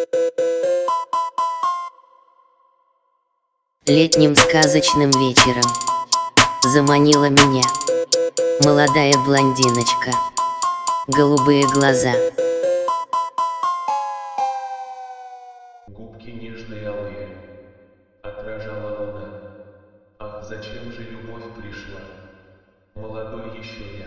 Летним сказочным вечером заманила меня молодая блондиночка, голубые глаза, губки нежные алые, отражала луна. Ах, зачем же любовь пришла, молодой еще я.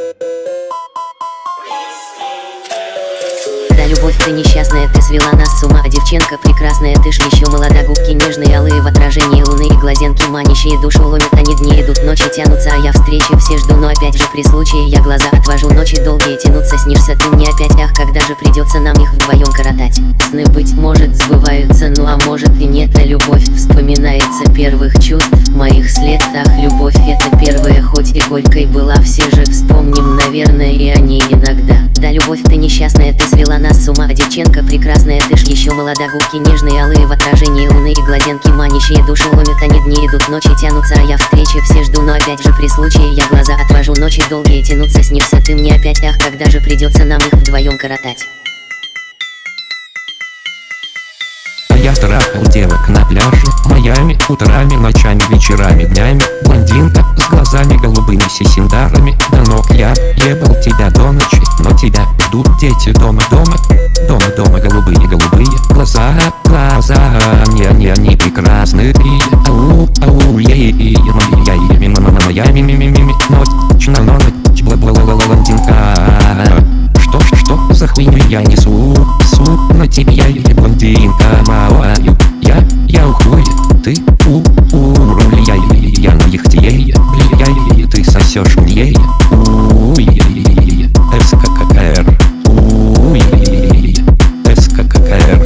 Да, любовь ты несчастная, ты свела нас с ума, девчонка прекрасная, ты ж еще молода, губки нежные алые в отражении луны, и глазенки манящие душу ломят, они дни идут, ночи тянутся, а я встречи все жду, но опять же при случае я глаза отвожу, ночи долгие тянутся, снишься ты мне опять, ах, когда же придется нам их вдвоем коротать. Сны, быть может, сбываются, ну а может и нет, а любовь вспоминается первых чувств моих след, ах, любовь это первая, хоть и горькой была, все же вспомним, наверное, и о ней иногда. Да, любовь ты несчастная, ты свела нас с ума, девчонка прекрасная, ты ж еще молода, губки нежные алые в отражении луны, и глазенки манящие душу ломят, они дни идут, ночи тянутся, а я встречи все жду, но опять же при случае я глаза отвожу, ночи долгие тянутся, снишься ты мне опять, ах, когда же придется нам их вдвоем коротать. Я трахал девок на пляже Майами, утрами, ночами, вечерами, днями. Блондинка с глазами голубыми сисендарами. До ног я ебал тебя до ночи, но тебя ждут дети дома, дома. Дома, дома, голубые, голубые глаза, глаза, они прекрасные. Ау, ау, ночь, блондинка. Что за хуйню я несу? На тебе я блондинка малая. Я ухую, ты влияй. Я на яхте влияй, ты сосешь мне. СККР. СККР.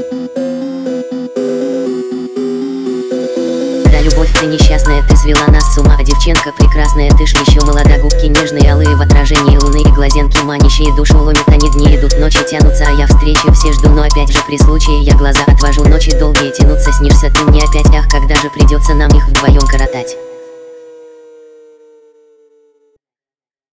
Да, любовь ты несчастная, ты свела нас с ума, девчонка прекрасная, ты ж еще молода, губки нежные алые в отражении луны, и глазенки манящие душу ломят, они дни идут, ночи тянутся, а я встречи все жду, но опять же при случае я глаза отвожу, ночи долгие тянутся, снишься ты мне опять, ах, когда же придется нам их вдвоем коротать.